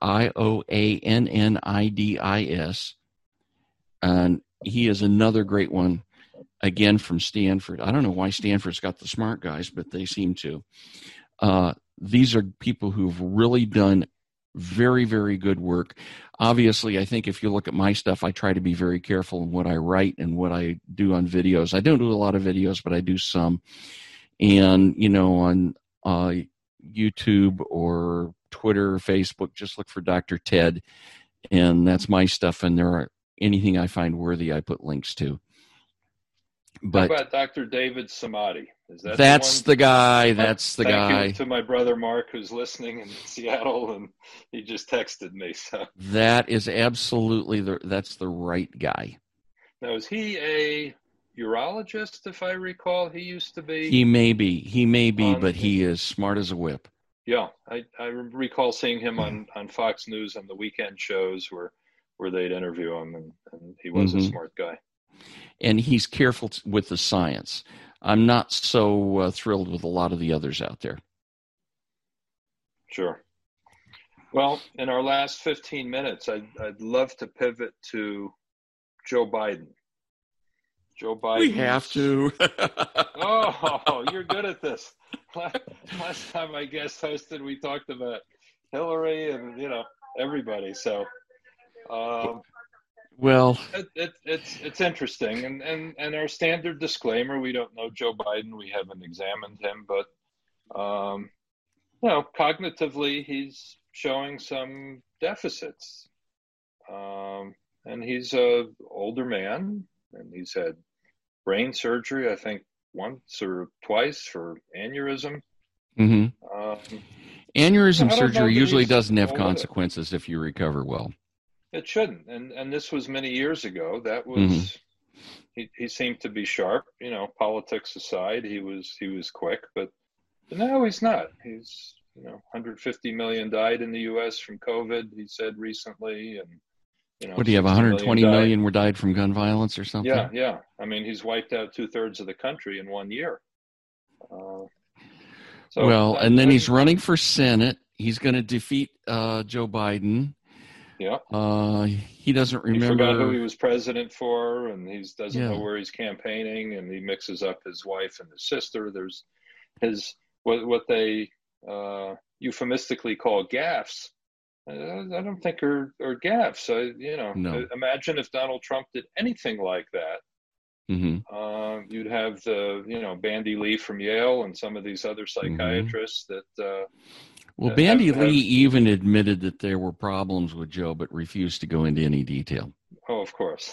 Ioannidis. And he is another great one, again, from Stanford. I don't know why Stanford's got the smart guys, but they seem to. These are people who've really done very, very good work. Obviously, I think if you look at my stuff, I try to be very careful in what I write and what I do on videos. I don't do a lot of videos, but I do some. And, on YouTube or Twitter or Facebook, just look for Dr. Ted. And that's my stuff. And anything I find worthy, I put links to. But how about Dr. David Samadi? That's the guy. That's the guy. Thank you to my brother Mark, who's listening in Seattle, and he just texted me. So that is absolutely that's the right guy. Now, is he a urologist? If I recall, he used to be. He may be, but he is smart as a whip. Yeah, I recall seeing him on Fox News on the weekend shows where they'd interview him, and he was a smart guy. And he's careful with the science. I'm not so thrilled with a lot of the others out there. Sure. Well, in our last 15 minutes, I'd love to pivot to Joe Biden. Joe Biden. We have to. Oh, you're good at this. Last time I guest hosted, we talked about Hillary and, everybody. So Well, it's interesting, and our standard disclaimer: we don't know Joe Biden, we haven't examined him, but cognitively he's showing some deficits, and he's a older man, and he's had brain surgery, I think once or twice for aneurysm. mm-hmm. Aneurysm surgery usually doesn't have older. consequences if you recover well. It shouldn't, and this was many years ago. That was he seemed to be sharp. Politics aside, he was quick, but now he's not. He's 150 million died in the U.S. from COVID. He said recently, and what do you have? 120 million were died from gun violence or something? Yeah. I mean, he's wiped out 2/3 of the country in 1 year. And then he's running for Senate. He's going to defeat Joe Biden. Yeah. He doesn't remember. He forgot who he was president for, and he doesn't know where he's campaigning, and he mixes up his wife and his sister. There's his what they euphemistically call gaffes. I don't think are gaffes. No. Imagine if Donald Trump did anything like that. Mm-hmm. You'd have the Bandy Lee from Yale and some of these other psychiatrists that. Well, Bandy Lee even admitted that there were problems with Joe, but refused to go into any detail. Oh, of course.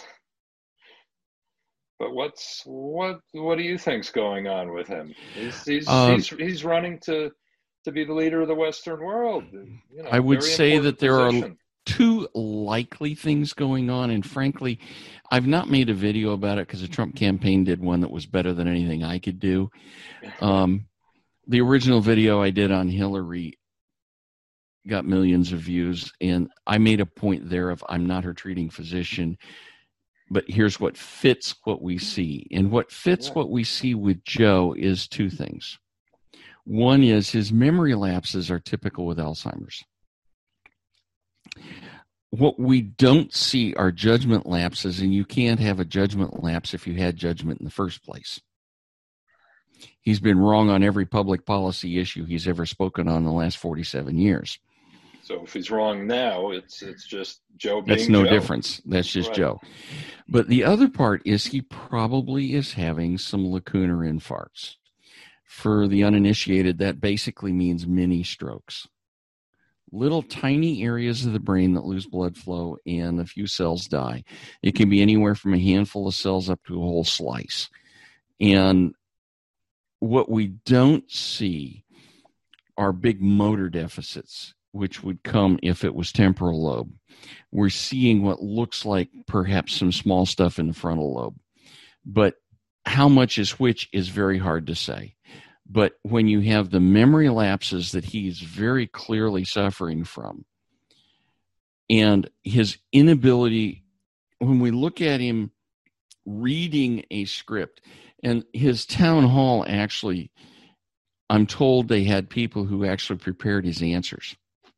But what do you think's going on with him? He's running to be the leader of the Western world. I would say that there are two likely things going on, and frankly, I've not made a video about it because the Trump campaign did one that was better than anything I could do. The original video I did on Hillary got millions of views, and I made a point there of I'm not her treating physician, but here's what fits what we see. And what fits what we see with Joe is two things. One is his memory lapses are typical with Alzheimer's. What we don't see are judgment lapses, and you can't have a judgment lapse if you had judgment in the first place. He's been wrong on every public policy issue he's ever spoken on in the last 47 years. So if he's wrong now, it's just Joe being That's no Joe. Difference. That's just Joe. But the other part is he probably is having some lacunar infarcts. For the uninitiated, that basically means mini strokes. Little tiny areas of the brain that lose blood flow and a few cells die. It can be anywhere from a handful of cells up to a whole slice. And what we don't see are big motor deficits, which would come if it was temporal lobe. We're seeing what looks like perhaps some small stuff in the frontal lobe. But how much is which is very hard to say. But when you have the memory lapses that he's very clearly suffering from, and his inability, when we look at him reading a script, and his town hall actually, I'm told they had people who actually prepared his answers.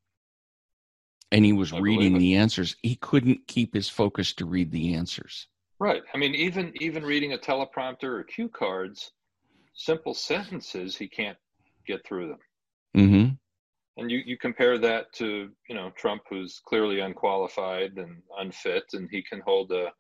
And he was reading the answers. He couldn't keep his focus to read the answers. Right. I mean, even reading a teleprompter or cue cards, simple sentences, he can't get through them. Mm-hmm. And you compare that to, Trump, who's clearly unqualified and unfit, and he can hold a,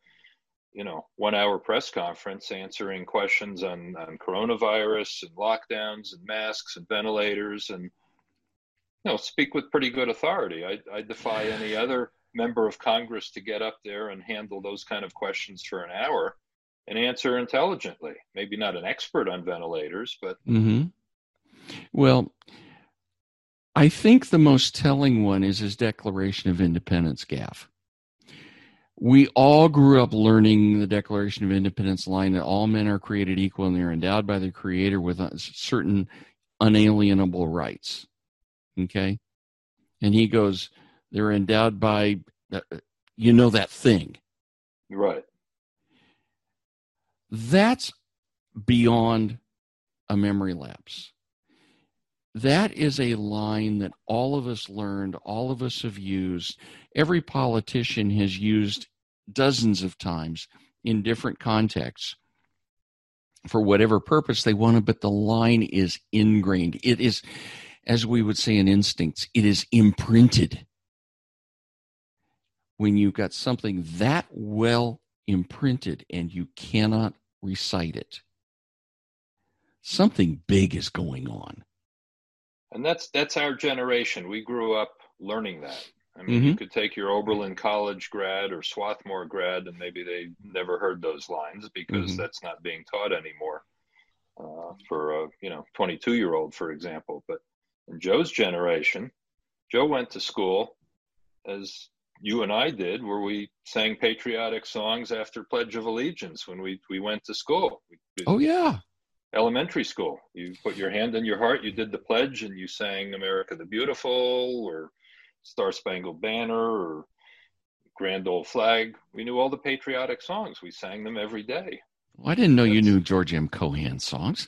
1 hour press conference answering questions on coronavirus and lockdowns and masks and ventilators and, speak with pretty good authority. I defy any other member of Congress to get up there and handle those kind of questions for an hour and answer intelligently. Maybe not an expert on ventilators, but. Mm-hmm. Well, I think the most telling one is his Declaration of Independence gaffe. We all grew up learning the Declaration of Independence line that all men are created equal and they're endowed by the Creator with certain unalienable rights. Okay? And he goes, they're endowed by, that thing. Right. That's beyond a memory lapse. That is a line that all of us learned, all of us have used. Every politician has used dozens of times in different contexts for whatever purpose they wanted, but the line is ingrained. It is, as we would say in instincts, it is imprinted. when you've got something that well imprinted and you cannot recite it. Something big is going on. And that's our generation. We grew up learning that. I mean, you could take your Oberlin College grad or Swarthmore grad, and maybe they never heard those lines because that's not being taught anymore for a 22-year-old, for example. But in Joe's generation, Joe went to school as you and I did, where we sang patriotic songs after Pledge of Allegiance when we went to school. Oh, yeah. Elementary school. You put your hand in your heart, you did the pledge, and you sang America the Beautiful or Star Spangled Banner or Grand Old Flag. We knew all the patriotic songs. We sang them every day. Well, I didn't know you knew George M. Cohan songs.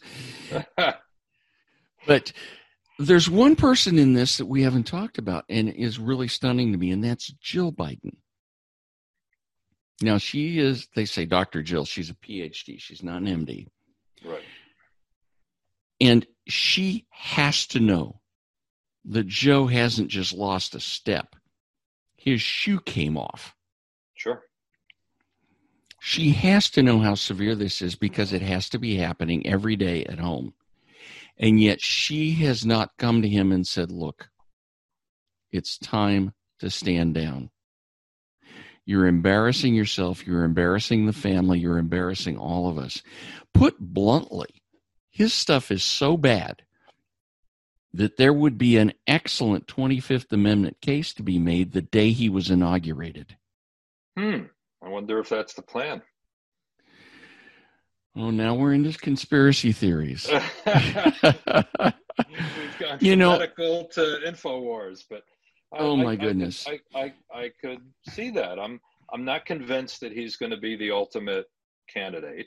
But there's one person in this that we haven't talked about and is really stunning to me, and that's Jill Biden. Now, she is, they say Dr. Jill, she's a PhD. She's not an MD. Right. And she has to know that Joe hasn't just lost a step. His shoe came off. Sure. She has to know how severe this is because it has to be happening every day at home. And yet she has not come to him and said, look, it's time to stand down. You're embarrassing yourself. You're embarrassing the family. You're embarrassing all of us. Put bluntly, his stuff is so bad that there would be an excellent 25th Amendment case to be made the day he was inaugurated. I wonder if that's the plan. Oh, now we're into conspiracy theories. We've gone from medical to InfoWars, but my goodness. I could see that. I'm not convinced that he's going to be the ultimate candidate.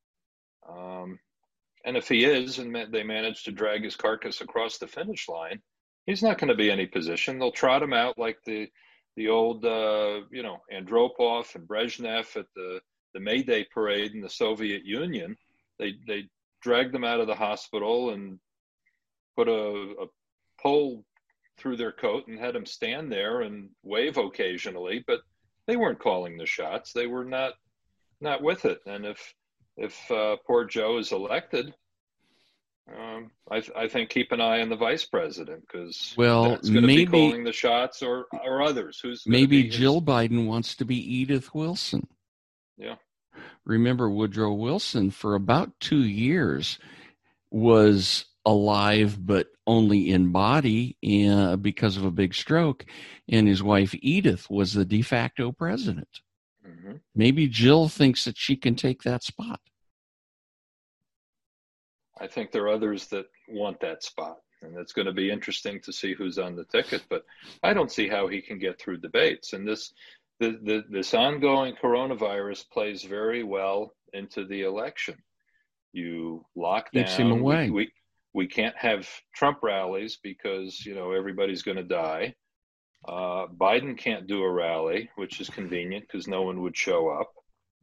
And if he is, and they manage to drag his carcass across the finish line, he's not going to be any position. They'll trot him out like the old, Andropov and Brezhnev at the May Day parade in the Soviet Union. They dragged them out of the hospital and put a pole through their coat and had them stand there and wave occasionally, but they weren't calling the shots. They were not with it. And if poor Joe is elected, I think keep an eye on the vice president because that's going to be calling the shots or others. Maybe Jill Biden wants to be Edith Wilson. Yeah. Remember, Woodrow Wilson for about 2 years was alive, but only in body because of a big stroke. And his wife, Edith, was the de facto president. Mm-hmm. Maybe Jill thinks that she can take that spot. I think there are others that want that spot. And it's going to be interesting to see who's on the ticket. But I don't see how he can get through debates. And this ongoing coronavirus plays very well into the election. You lock down. Keeps him away. We can't have Trump rallies because, everybody's going to die. Biden can't do a rally, which is convenient because no one would show up.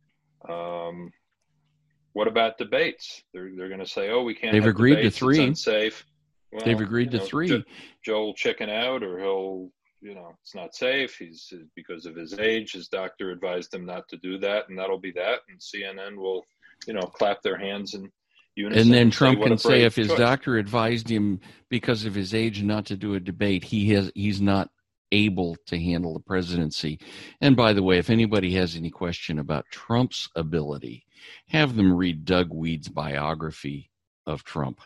What about debates? They're going to say, we can't They've have agreed debates. To 3. It's unsafe. Well, they've agreed to 3. Joe will chicken out or he'll, it's not safe. He's because of his age, his doctor advised him not to do that, and that'll be that. And CNN will, clap their hands in unison. And then Trump can say if his choice. Doctor advised him because of his age not to do a debate, he's not able to handle the presidency. And by the way, if anybody has any question about Trump's ability, have them read Doug Weed's biography of Trump.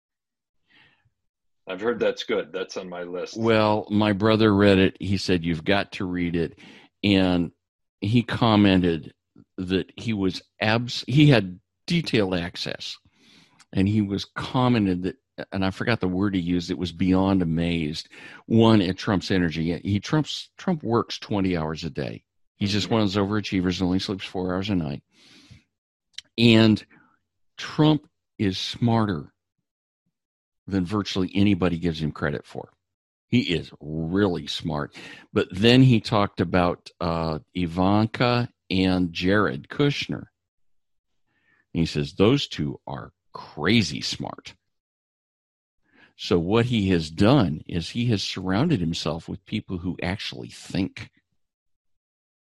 I've heard that's good. That's on my list. Well, my brother read it. He said, you've got to read it. And he commented that he had detailed access. And he was commented that, and I forgot the word he used, it was beyond amazed. One, at Trump's energy. Trump works 20 hours a day. He's just one of those overachievers and only sleeps 4 hours a night. And Trump is smarter than virtually anybody gives him credit for. He is really smart. But then he talked about Ivanka and Jared Kushner. And he says those two are crazy smart. So what he has done is he has surrounded himself with people who actually think.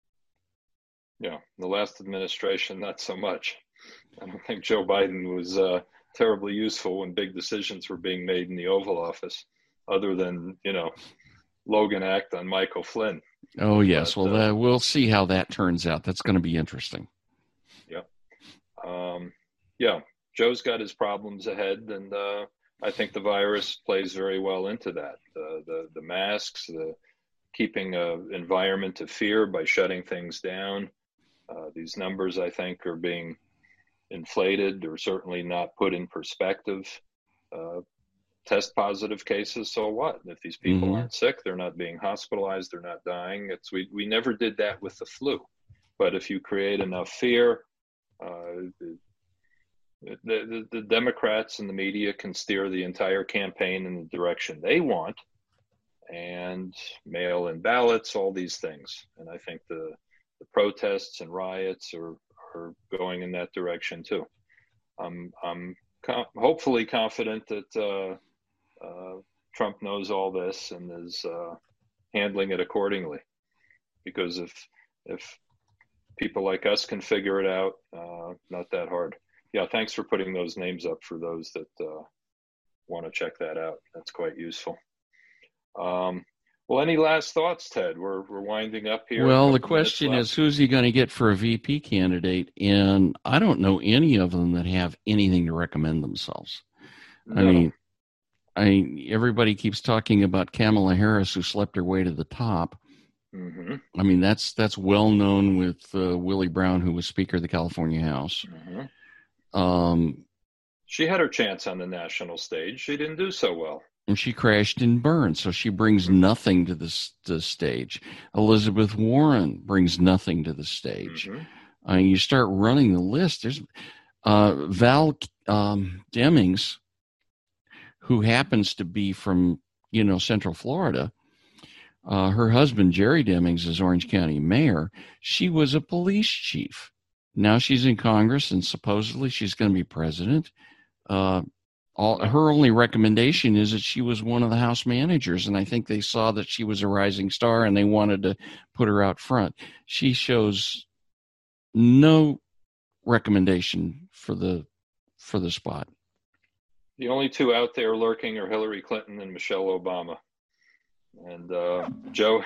Yeah, the last administration, not so much. I don't think Joe Biden was terribly useful when big decisions were being made in the Oval Office, other than, Logan Act on Michael Flynn. Oh, yes. Well, we'll see how that turns out. That's going to be interesting. Yeah. Yeah, Joe's got his problems ahead, and I think the virus plays very well into that. The masks, the keeping an environment of fear by shutting things down. These numbers, I think, are being inflated or certainly not put in perspective. Test positive cases, so what? If these people aren't sick, they're not being hospitalized, they're not dying. We never did that with the flu. But if you create enough fear, the Democrats and the media can steer the entire campaign in the direction they want, and mail-in ballots, all these things. And I think the protests and riots are going in that direction too. I'm hopefully confident that Trump knows all this and is handling it accordingly. Because if people like us can figure it out, not that hard. Yeah, thanks for putting those names up for those that want to check that out. That's quite useful. Well, any last thoughts, Ted? We're winding up here. Well, the question is, who's he going to get for a VP candidate? And I don't know any of them that have anything to recommend themselves. No. I mean, everybody keeps talking about Kamala Harris, who slept her way to the top. Mm-hmm. I mean, that's well known with Willie Brown, who was Speaker of the California House. Mm-hmm. She had her chance on the national stage. She didn't do so well. And she crashed and burned, so she brings nothing to the stage. Elizabeth Warren brings nothing to the stage. Mm-hmm. You start running the list. There's Val Demings, who happens to be from Central Florida. Her husband Jerry Demings is Orange County mayor. She was a police chief. Now she's in Congress, and supposedly she's going to be president. Her only recommendation is that she was one of the House managers, and I think they saw that she was a rising star and they wanted to put her out front. She shows no recommendation for the spot. The only two out there lurking are Hillary Clinton and Michelle Obama. And Joe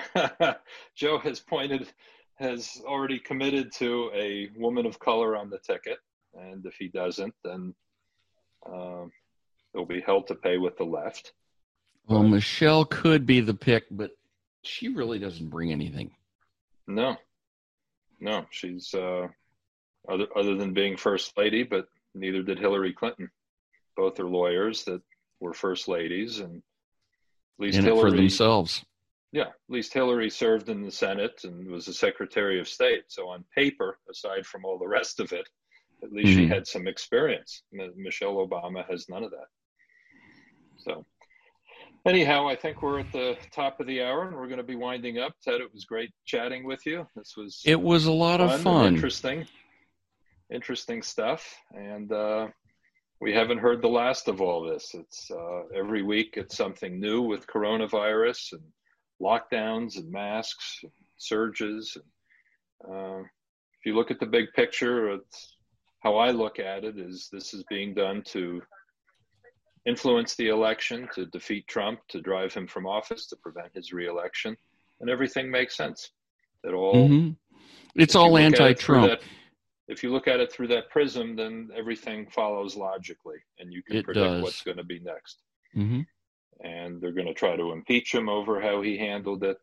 has already committed to a woman of color on the ticket, and if he doesn't, then he'll be held to pay with the left. Well, Michelle could be the pick, but she really doesn't bring anything. No, she's other than being first lady, but neither did Hillary Clinton. Both are lawyers that were first ladies, and at least Hillary for themselves. Yeah, at least Hillary served in the Senate and was a Secretary of State. So on paper, aside from all the rest of it, at least she had some experience. Michelle Obama has none of that. So anyhow, I think we're at the top of the hour and we're going to be winding up. Ted, it was great chatting with you. It was a lot of fun. Interesting stuff. And we haven't heard the last of all this. It's every week it's something new with coronavirus and lockdowns and masks, and surges. If you look at the big picture, it's how I look at it is this is being done to influence the election, to defeat Trump, to drive him from office, to prevent his reelection, and everything makes sense. It all it's all anti-Trump. If you look at it through that prism, then everything follows logically, and you can predict what's going to be next. Mm-hmm. And they're going to try to impeach him over how he handled it.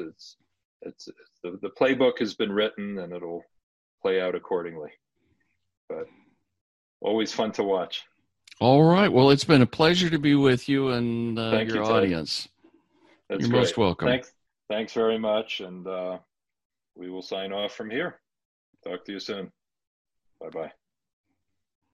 The playbook has been written, and it'll play out accordingly. But always fun to watch. All right. Well, it's been a pleasure to be with you and your audience. That's You're great. most welcome. Thanks very much, and we will sign off from here. Talk to you soon. Bye-bye.